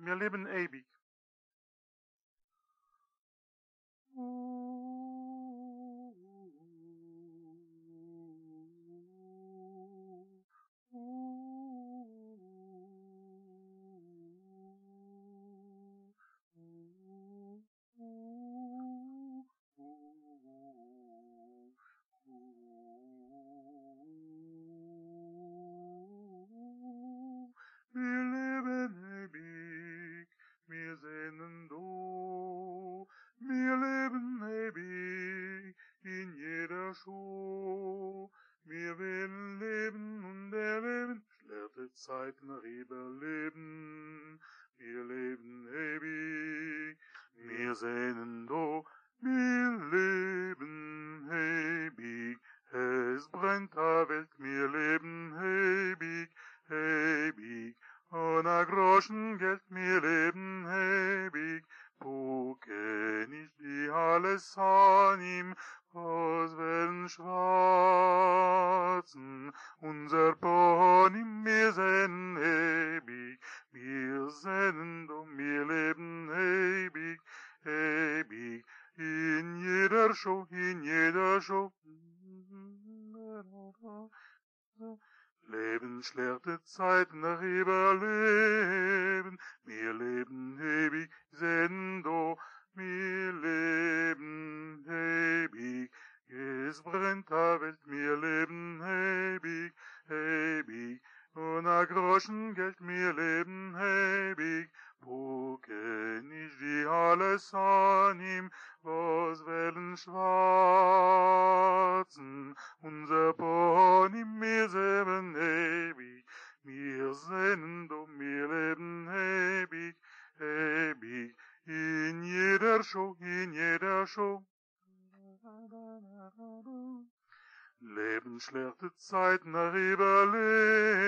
wir leben ewig. Wir leben ewig, wir sehnen du. Wir leben ewig in jeder Show. Wir werden leben und erleben, schlechte Zeiten überleben. Wir leben ewig, wir sehnen du. Wir leben ewig, es brennt der Welt, wir leben ewig, ewig. Ohne Groschen Geld, wir leben ewig, puke nicht die alles an ihm, was werden schwarzen, unser Pony, wir sehnen ewig, wir sehnen um, wir leben ewig, ewig, in jeder Show, in jeder Show. Leben schlechte Zeiten nach überleben, wir leben ewig, sehnen do, wir leben ewig, es brennt der Welt, wir leben ewig, ewig, ohne Groschen Geld, wir leben ewig, puke nicht die alles an ihm, was werden schwarzen, unser Pony, wir sehnen ewig, wir sehnen do, wir leben ewig, ewig, in jeder Show, in jeder Show. Leben schlechte Zeiten nach überleben,